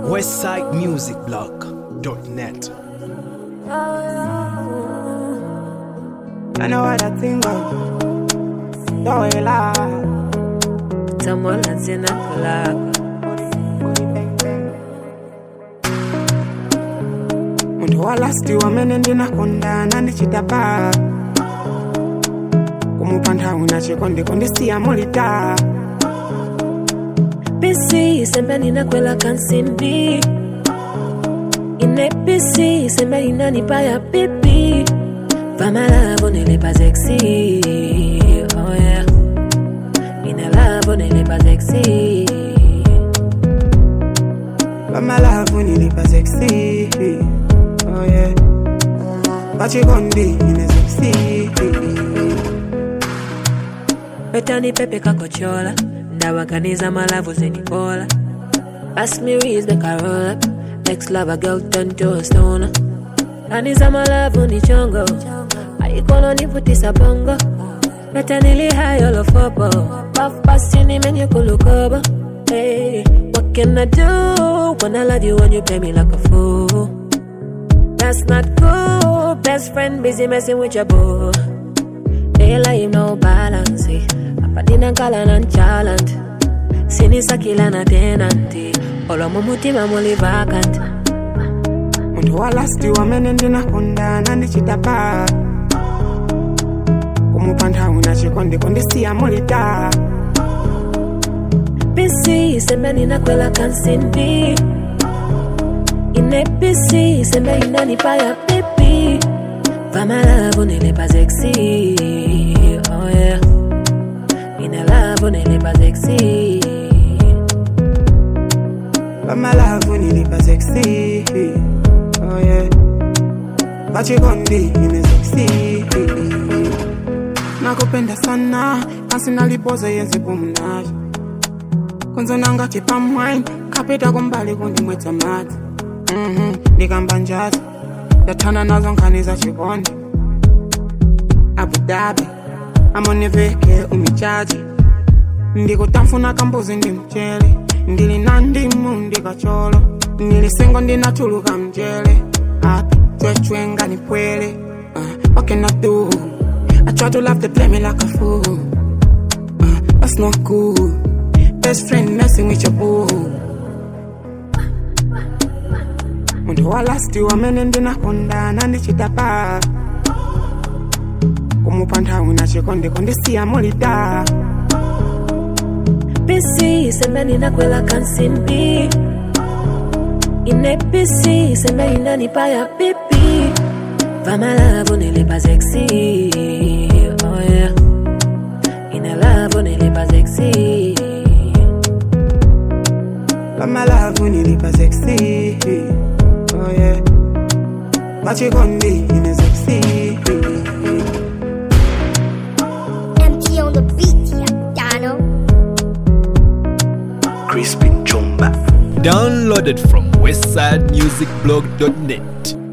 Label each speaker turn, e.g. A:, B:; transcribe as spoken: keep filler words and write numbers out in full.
A: westside music blog dot net.
B: I know what I think of. Don't you lie.
C: Someone that's in a collab.
B: Muntu walasti wamene ndinakondana ndichitapa kumupanda una chikondi kondisiya mulita
C: Busy, sembe ninakwela kansimbi Ine busy, sembe inanipa ya pipi Vama lavo nele pas sexy. Oh yeah. Ine lavo nele pas sexy.
B: Vama lavo nele pas sexy. Oh yeah. Pachikondi ine sexy.
C: Betani pepe kakochola Ndawaganiza malavu zenipola Ask me reason make I roll up Ex-lover girl turned to a stoner Ganiza malavu ni chongo Aikolo nivutisa bongo Betanili hayo lo fopo Puff past ni menye kulukobo Hey, what can I do When I love you when you play me like a fool That's not cool Best friend busy messing with your boo They like no balance Apadina kala nonchalant Sinisa kila na tenanti Olo mumutima muli vacant
B: Muntu walasti wamene ndinakondana ndichitapa kumupanda una chikondi kondisiya mulita
C: Busy, sembe ninakwela kansimbi Ine busy, sembe inanipa ya pipi Vama lavo nele pas sexy. Oh yeah. Ine lavo nele pas sexy.
B: Vama lavo nele pas sexy. Oh yeah. Pachikondi ine sexy. Nakupenda sana kasi nalipoze yenze kumnaji Konzo nanga chipa mwine kapita kumbali kundi mweta mati Mhm, nikamba njazi Datana nazo nkani za chikondi Abu Dhabi Amoneveke umichaji Ndiko tamfuna kambuzi ndi mchele Ndili nandimu ndika cholo Nilisengo ndina tuluka mjele Happy, chwe chwe nga nipwele uh, What can I do? I try to love to play me like a fool uh, That's not cool Best friend messing with your boo Muntu walasti wamene ndinakondana ndichitapa kumupanda una chikondi kondisiya mulita
C: Busy, sembe ninakwela kansimbi Ine busy, sembe inanipa ya pipi Vama lavo nele pas sexy. Oh yeah. Ine lavo nele pas sexy.
B: Vama lavo nele pas sexy. Oh yeah. Pachikondi ine sexy.
D: M T on the beat, yeah, Dano.
A: Crispin Chomba. Downloaded from westside music blog dot net.